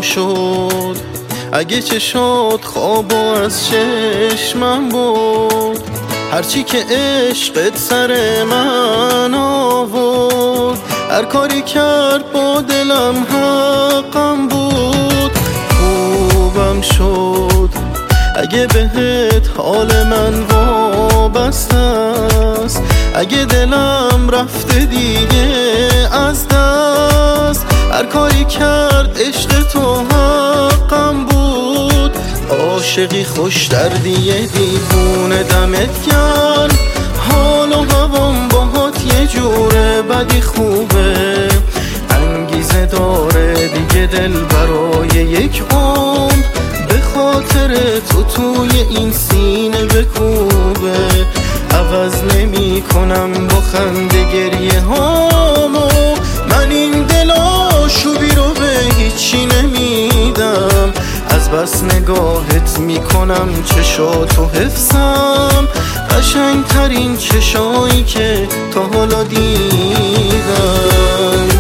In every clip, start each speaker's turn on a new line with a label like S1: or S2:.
S1: شد اگه چشات خوابو از چشمم بود، هرچی که عشقت سر من آورد، هر کاری کرد با دلم حقم بود. خوبم شد اگه بهت حال من وابسته است، اگه دلم رفته دیگه از دست، هر کاری کرد عشق تو حقم بود. عاشقی خوش دردی دیوونه دمت گرم، حال و هوام باهات یه جوره بدی خوبه، انگیزه داره دیگه دل برای یک عمر به خاطر تو توی این سینه بکوبه. عوض نمی کنم با خنده گریه هامو، من این دل آشوبی رو به هیچی نمیدم، از بس نگاهت میکنم چشاتو حفظم، قشنگ ترین چشایی که تا حالا دیدم.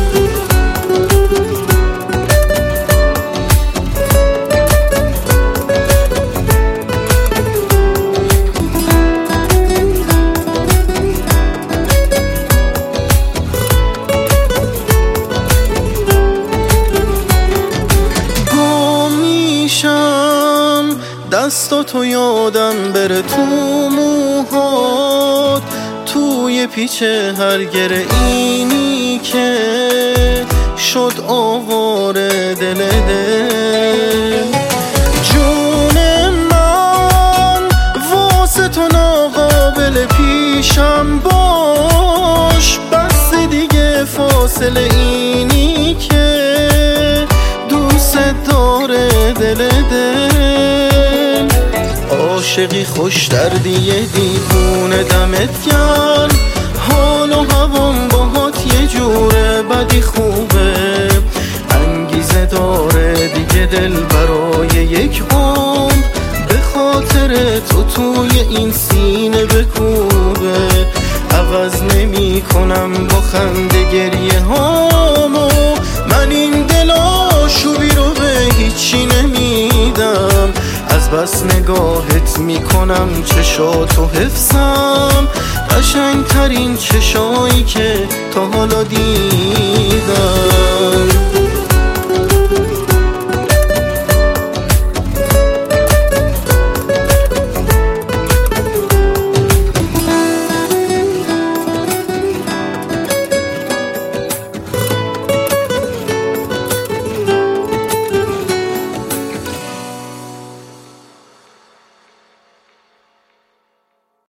S1: دستاتو یادم بره تو موهات، توی پیچ هر گره اینی که شد آواره دل جون من، واسه تو ناقابل پیشم باش، بس دیگه فاصله اینی که دوست داره دل عاشقی خوش دردی دیوونه دمت گرم، حال و هوام باهات یه جوره بدی خوبه، انگیزه داره دیگه دل برای یک عمر به خاطر تو توی این سینه بکوبه. عوض نمی کنم با خنده گریه هامو، من این دل آشوبی رو به هیچی نمیدم، از بس نگاهت میکنم چشاتو حفظم، قشنگ ترین چشایی که تا حالا دیدم.